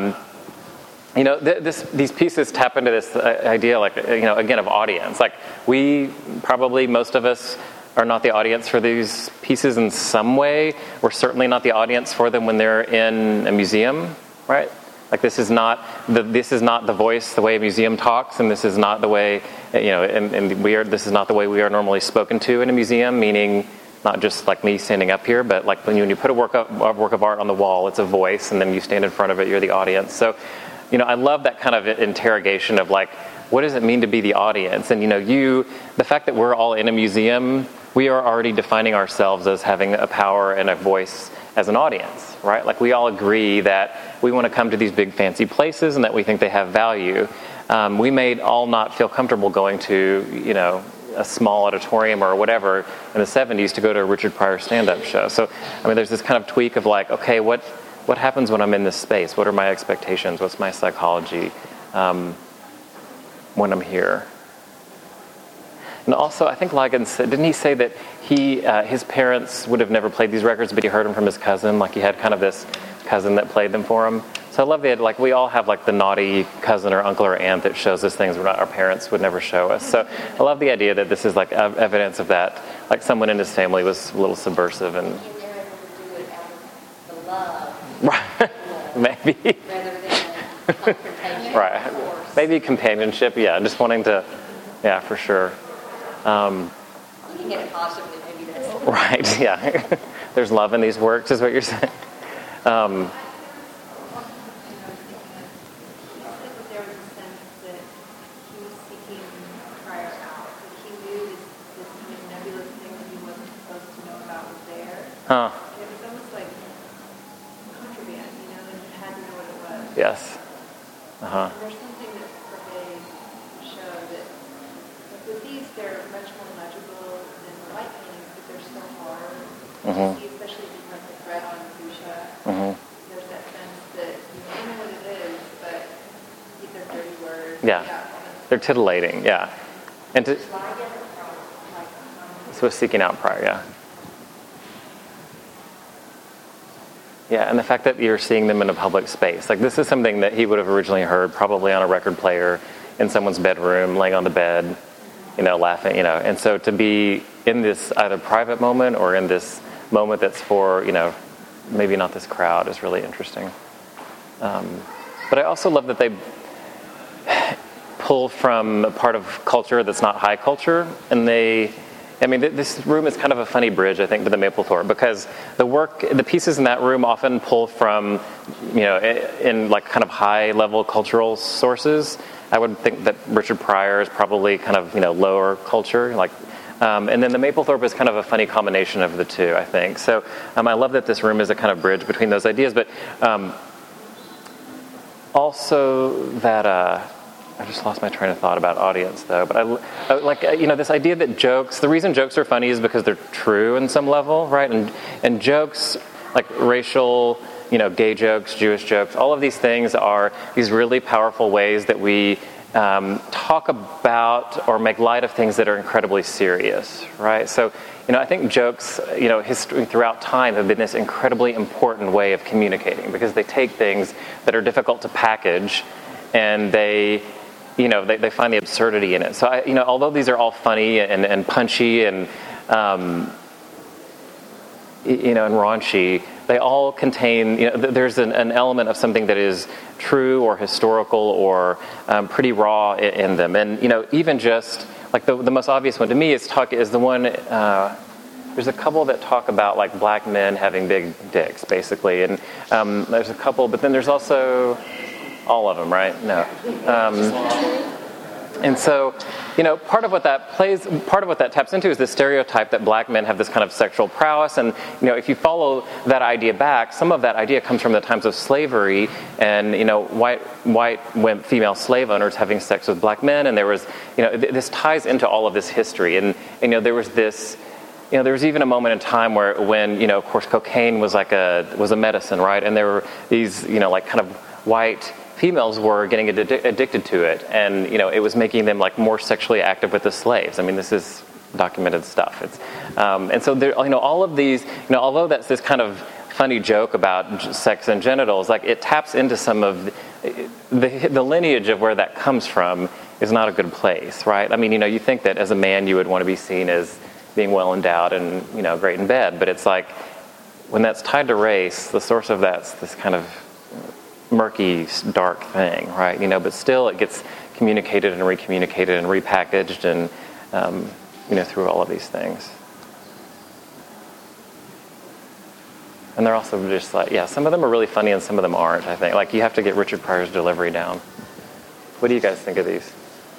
these pieces tap into this idea, like again, of audience. Like most of us are not the audience for these pieces in some way. We're certainly not the audience for them when they're in a museum, right? Like this is not the voice, the way a museum talks, and this is not the way this is not the way we are normally spoken to in a museum. Meaning, not just like me standing up here, but like when you put a work of art on the wall, it's a voice, and then you stand in front of it, you're the audience. So, I love that kind of interrogation of like, what does it mean to be the audience? And the fact that we're all in a museum, we are already defining ourselves as having a power and a voice as an audience, right? Like we all agree that we want to come to these big fancy places and that we think they have value. We may all not feel comfortable going to, a small auditorium or whatever in the 70s to go to a Richard Pryor stand-up show. So, there's this kind of tweak of like, okay, what happens when I'm in this space? What are my expectations? What's my psychology when I'm here? And also, I think Ligon said, didn't he say that his parents would have never played these records, but he heard them from his cousin? Like he had kind of this cousin that played them for him. So I love the idea, like we all have like the naughty cousin or uncle or aunt that shows us things our parents would never show us. So I love the idea that this is like evidence of that. Like someone in his family was a little subversive and. Right. Maybe. Rather than confrontation. Right. Maybe companionship. Yeah. Just wanting to. Yeah, for sure. You can get it positively. Maybe that's. Right. Yeah. There's love in these works, is what you're saying. Huh. It was almost like contraband, and you had to know what it was. Yes. Uh-huh. There's something that pervades the show that, with these, they're much more legible than the white paintings, but they're so hard to see, especially if you put the thread on fuchsia. There's that sense that you don't know what it is, but they're dirty words. Yeah. They're titillating, yeah. And so seeking out Pryor, yeah. Yeah, and the fact that you're seeing them in a public space. Like, this is something that he would have originally heard probably on a record player in someone's bedroom, laying on the bed, laughing, And so to be in this either private moment or in this moment that's for, maybe not this crowd is really interesting. But I also love that they pull from a part of culture that's not high culture, and this room is kind of a funny bridge, I think, to the Mapplethorpe, because the pieces in that room often pull from, in like kind of high-level cultural sources. I would think that Richard Pryor is probably kind of, lower culture, like, and then the Mapplethorpe is kind of a funny combination of the two, I think. So I love that this room is a kind of bridge between those ideas, but also that. I just lost my train of thought about audience, though. But I like, this idea that the reason jokes are funny is because they're true in some level, right? And jokes, like racial, gay jokes, Jewish jokes, all of these things are these really powerful ways that we talk about or make light of things that are incredibly serious, right? So, I think jokes, history throughout time have been this incredibly important way of communicating because they take things that are difficult to package and they find the absurdity in it. So, although these are all funny and punchy and, and raunchy, they all contain, there's an element of something that is true or historical or pretty raw in them. And, even just, like the most obvious one to me is the one, there's a couple that talk about, like, black men having big dicks, basically. And there's a couple, but then there's also all of them, right? No. And so, part of what that taps into is this stereotype that black men have this kind of sexual prowess. And, if you follow that idea back, some of that idea comes from the times of slavery and, white female slave owners having sex with black men. And there was, this ties into all of this history. And there was this, there was even a moment in time when, of course, cocaine was was a medicine, right? And there were these, kind of white females were getting addicted to it, and it was making them like more sexually active with the slaves. I mean, this is documented stuff. It's and so there, all of these, although that's this kind of funny joke about sex and genitals, like it taps into some of the lineage of where that comes from is not a good place, right? I mean, you think that as a man you would want to be seen as being well endowed and great in bed, but it's like when that's tied to race, the source of that's this kind of murky, dark thing, right? But still it gets communicated and recommunicated and repackaged and, through all of these things. And they're also just like, some of them are really funny and some of them aren't, I think. Like, you have to get Richard Pryor's delivery down. What do you guys think of these?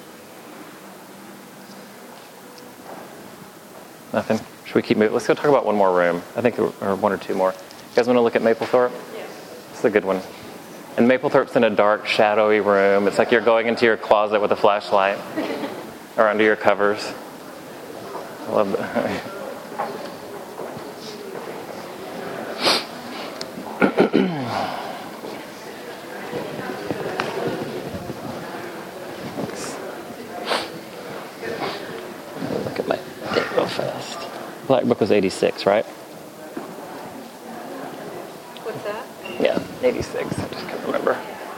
Nothing? Should we keep moving? Let's go talk about one more room. I think there are one or two more. You guys want to look at Mapplethorpe? Yeah. It's a good one. And Mapplethorpe's in a dark, shadowy room. It's like you're going into your closet with a flashlight or under your covers. I love that. Look at my date real fast. Black Book was 86, right? What's that? Yeah, 86. I just can't remember.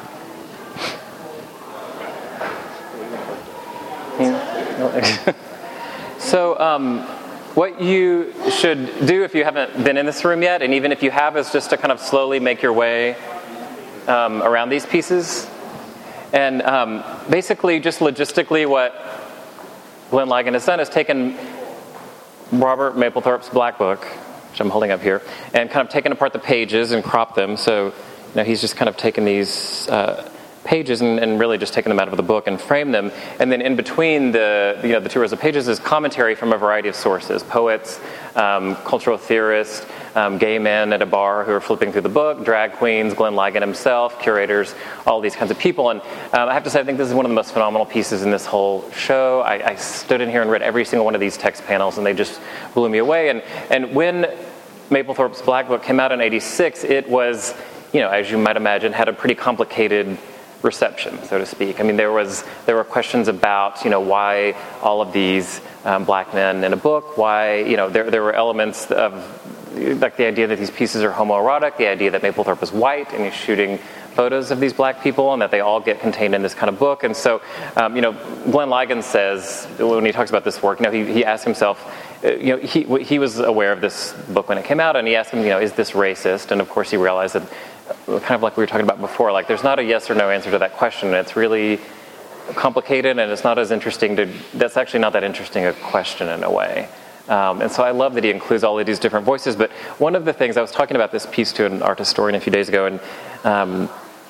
So, what you should do if you haven't been in this room yet, and even if you have, is just to kind of slowly make your way around these pieces. And basically, just logistically, what Glenn Ligon has done is taken Robert Mapplethorpe's Black Book, which I'm holding up here, and kind of taken apart the pages and cropped them. So, he's just kind of taken these pages and really just taken them out of the book and framed them. And then in between the two rows of pages is commentary from a variety of sources: poets, cultural theorists, gay men at a bar who are flipping through the book, drag queens, Glenn Ligon himself, curators, all these kinds of people. And I have to say, I think this is one of the most phenomenal pieces in this whole show. I stood in here and read every single one of these text panels, and they just blew me away. And when Mapplethorpe's Black Book came out in 86, it was, as you might imagine, had a pretty complicated reception, so to speak. I mean, there were questions about, why all of these black men in a book, why, there were elements of, like, the idea that these pieces are homoerotic, the idea that Mapplethorpe was white and he's shooting photos of these black people and that they all get contained in this kind of book. And so, Glenn Ligon says, when he talks about this work, he asked himself, he was aware of this book when it came out, and he asked him, is this racist? And of course he realized that, kind of like we were talking about before, like, there's not a yes or no answer to that question. It's really complicated, and it's not as interesting that's actually not that interesting a question in a way. And so I love that he includes all of these different voices. But one of the things, I was talking about this piece to an art historian a few days ago, and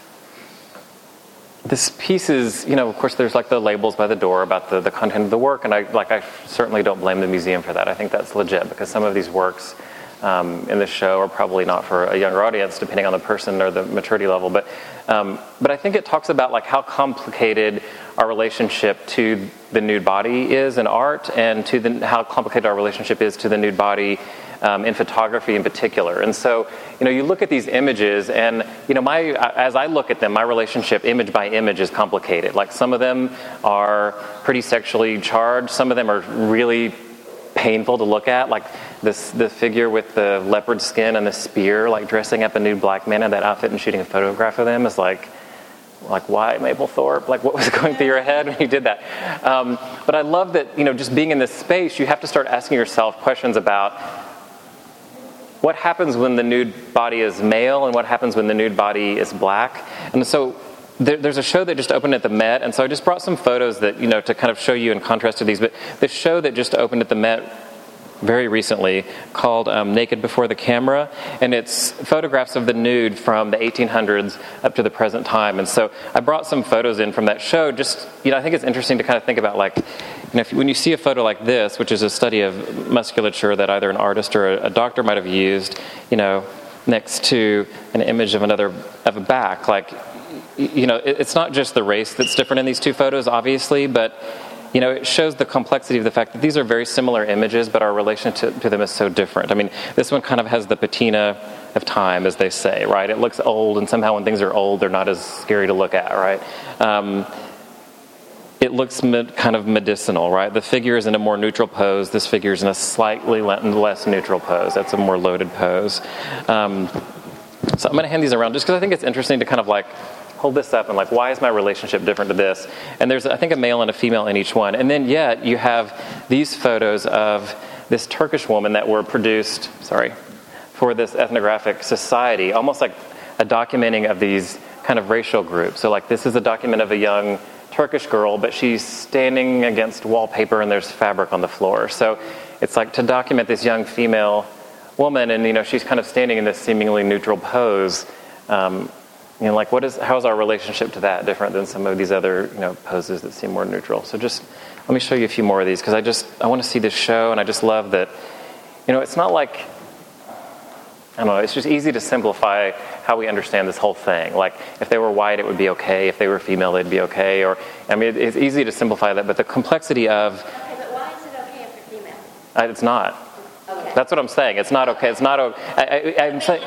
this piece is, of course, there's like the labels by the door about the content of the work, and I certainly don't blame the museum for that. I think that's legit, because some of these works in the show are probably not for a younger audience, depending on the person or the maturity level. But I think it talks about, like, how complicated our relationship to the nude body is in art, and how complicated our relationship is to the nude body in photography in particular. And so, you look at these images, and as I look at them, my relationship image by image is complicated. Like some of them are pretty sexually charged. Some of them are really painful to look at, like the figure with the leopard skin and the spear, like dressing up a nude black man in that outfit and shooting a photograph of them is like why Mapplethorpe? Like what was going through your head when you did that? But I love that, just being in this space, you have to start asking yourself questions about what happens when the nude body is male and what happens when the nude body is black. And so there's a show that just opened at the Met, and so I just brought some photos that, to kind of show you in contrast to these. But the show that just opened at the Met very recently called Naked Before the Camera, and it's photographs of the nude from the 1800s up to the present time. And so I brought some photos in from that show. Just, I think it's interesting to kind of think about, like, when you see a photo like this, which is a study of musculature that either an artist or a doctor might have used, next to an image of a back, like, it's not just the race that's different in these two photos, obviously, but it shows the complexity of the fact that these are very similar images, but our relationship to them is so different. I mean, this one kind of has the patina of time, as they say, right? It looks old, and somehow when things are old, they're not as scary to look at, right? It looks kind of medicinal, right? The figure is in a more neutral pose. This figure is in a slightly less neutral pose. That's a more loaded pose. So I'm going to hand these around just because I think it's interesting to kind of like hold this up and like, why is my relationship different to this? And there's, I think, a male and a female in each one. And then yet you have these photos of this Turkish woman that were produced, for this ethnographic society, almost like a documenting of these kind of racial groups. So like this is a document of a young Turkish girl, but she's standing against wallpaper and there's fabric on the floor. So it's like to document this young female woman, and she's kind of standing in this seemingly neutral pose. How is our relationship to that different than some of these other, poses that seem more neutral? So just let me show you a few more of these, because I want to see this show, and I just love that, it's not like, I don't know, it's just easy to simplify how we understand this whole thing. Like, if they were white, it would be okay. If they were female, they'd be okay. Or, it's easy to simplify that, but the complexity of... Okay, but why is it okay if they're female? It's not. Okay. That's what I'm saying. It's not okay. It's not okay. I'm saying...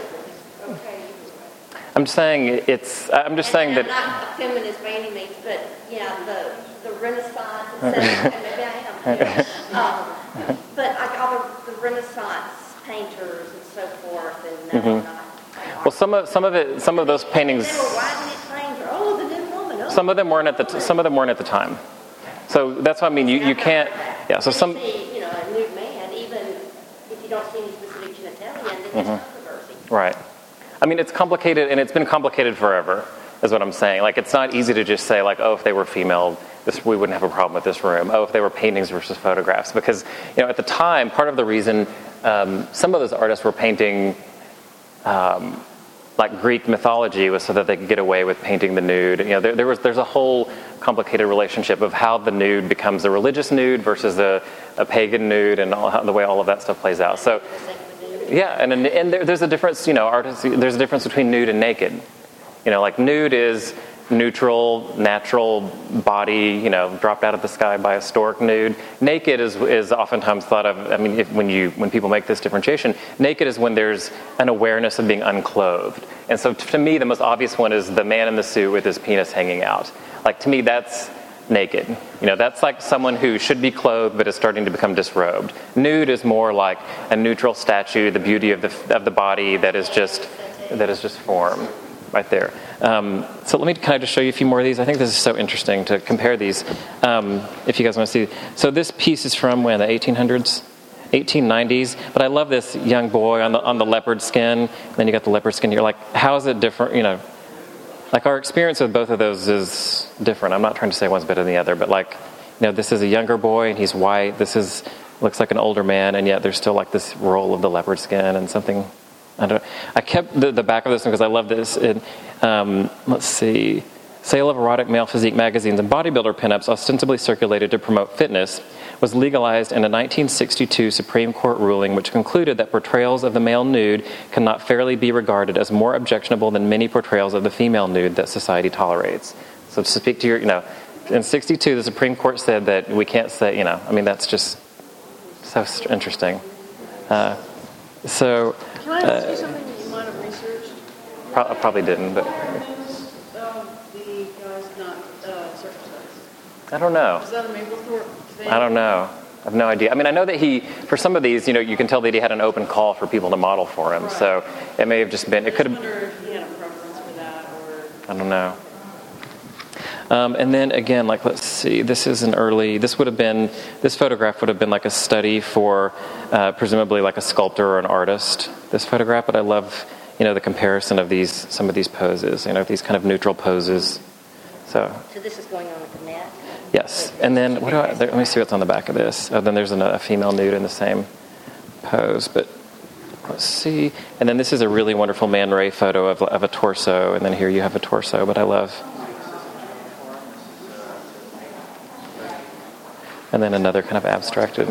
I'm just saying that... I'm not a feminist by any means, but, the Renaissance, and maybe I am, but like all the Renaissance painters and so forth, and well, some of those paintings... They were writing it saying, the new woman. Some of them weren't at the time. So that's what I mean. You can't... Yeah, so some... See, a nude man, even if you don't see any specific genitalia, then there's controversy. Right. It's complicated, and it's been complicated forever, is what I'm saying. Like, it's not easy to just say, like, if they were female, we wouldn't have a problem with this room. If they were paintings versus photographs. Because, at the time, part of the reason some of those artists were painting, like, Greek mythology was so that they could get away with painting the nude. There's a whole complicated relationship of how the nude becomes a religious nude versus a pagan nude, and the way all of that stuff plays out. So... Yeah, and there's a difference, there's a difference between nude and naked. Like nude is neutral, natural body, dropped out of the sky by a stork nude. Naked is oftentimes thought of, when people make this differentiation, naked is when there's an awareness of being unclothed. And so to me, the most obvious one is the man in the suit with his penis hanging out. Like, to me, that's naked. That's like someone who should be clothed but is starting to become disrobed. Nude is more like a neutral statue, the beauty of the body that is just form, right there. So let me kind of just show you a few more of these. I think this is so interesting to compare these. If you guys want to see, so this piece is from when, the 1800s, 1890s. But I love this young boy on the leopard skin. And then you got the leopard skin. You're like, how is it different? Like, our experience with both of those is different. I'm not trying to say one's better than the other, but like, this is a younger boy and he's white. Looks like an older man, and yet there's still like this roll of the leopard skin and something. I don't know. I kept the back of this one because I love this. Let's see. Sale of erotic male physique magazines and bodybuilder pinups ostensibly circulated to promote fitness was legalized in a 1962 Supreme Court ruling which concluded that portrayals of the male nude cannot fairly be regarded as more objectionable than many portrayals of the female nude that society tolerates. So to speak to your, in 62, the Supreme Court said that we can't say, that's just so interesting. Can I ask you something that you might have researched? probably didn't, but The guy's not circumcised. I don't know. Is that a Maplethorpe thing? I don't know. I have no idea. I mean, I know that for some of these, you can tell that he had an open call for people to model for him. Right. So it may have just been, it could have. I wonder if he had a preference for that or. I don't know. And then again, let's see, this photograph would have been like a study for presumably like a sculptor or an artist, this photograph, but I love, the comparison of some of these poses, these kind of neutral poses. So this is going on with the net? Yes. And then, let me see what's on the back of this. Oh, then there's a female nude in the same pose, but let's see. And then this is a really wonderful Man Ray photo of a torso, and then here you have a torso, but I love. And then another kind of abstracted.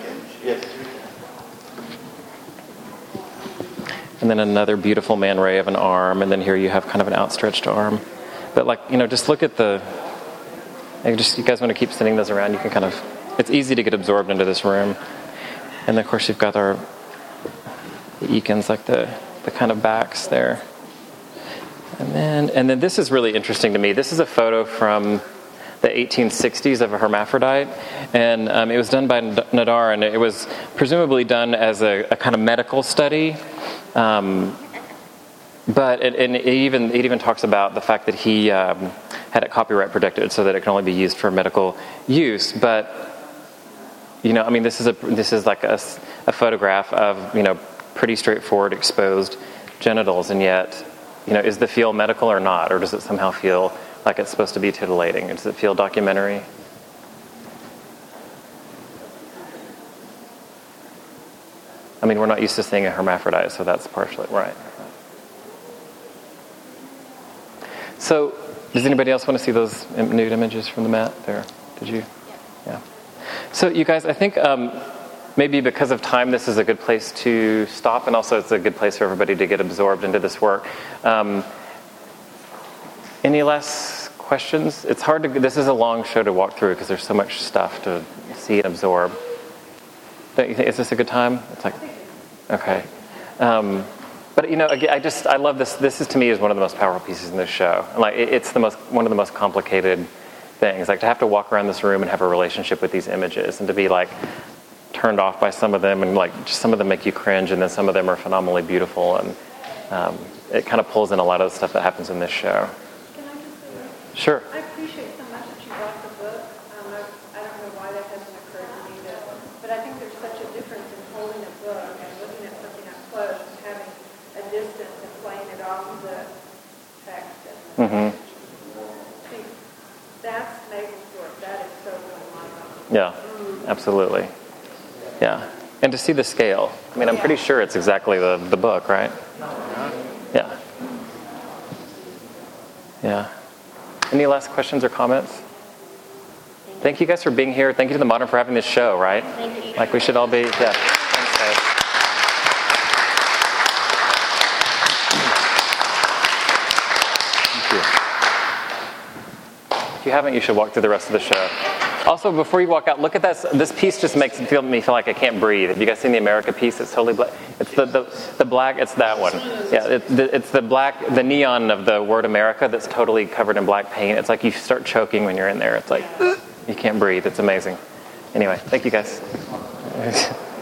And then another beautiful Man Ray of an arm, and then here you have kind of an outstretched arm. But just look at you guys want to keep sending those around, you can kind of, it's easy to get absorbed into this room. And then of course you've got the Eakins, like the kind of backs there. And then this is really interesting to me. This is a photo from the 1860s of a hermaphrodite, and it was done by Nadar, and it was presumably done as a kind of medical study. But it even talks about the fact that he had it copyright protected so that it can only be used for medical use. But this is like a photograph of pretty straightforward exposed genitals, and yet is the feel medical or not, or does it somehow feel like it's supposed to be titillating? Does it feel documentary? I mean, we're not used to seeing a hermaphrodite, so that's partially right. So, does anybody else want to see those nude images from the mat there? Did you? Yeah. So, you guys, I think maybe because of time, this is a good place to stop, and also it's a good place for everybody to get absorbed into this work. Any last questions? It's hard to. This is a long show to walk through because there's so much stuff to see and absorb. Don't you think? Is this a good time? It's like, okay. But again, I love this. This is, to me, is one of the most powerful pieces in this show. Like it's one of the most complicated things. Like to have to walk around this room and have a relationship with these images, and to be like turned off by some of them, and like just some of them make you cringe, and then some of them are phenomenally beautiful, and it kind of pulls in a lot of the stuff that happens in this show. Can I just say that? Sure. I appreciate so much that you brought the book. I don't know why that hasn't occurred to me, but I think there's such a difference in holding a book and looking at something up close and having a distance and playing it off the text. And see, that's Maplethorpe. That is so really mind-blowing. Yeah, absolutely. Yeah, and to see the scale. I mean, I'm pretty sure it's exactly the book, right? Yeah. Yeah. Any last questions or comments? Thank you guys for being here. Thank you to the Modern for having this show, right? Thank you. Like we should all be, yeah. Thanks, guys. Thank you. If you haven't, you should walk through the rest of the show. Also, before you walk out, look at this. This piece just makes me feel like I can't breathe. Have you guys seen the America piece? It's totally black. It's the black. It's that one. Yeah, it's the black, the neon of the word America that's totally covered in black paint. It's like you start choking when you're in there. It's like you can't breathe. It's amazing. Anyway, thank you guys.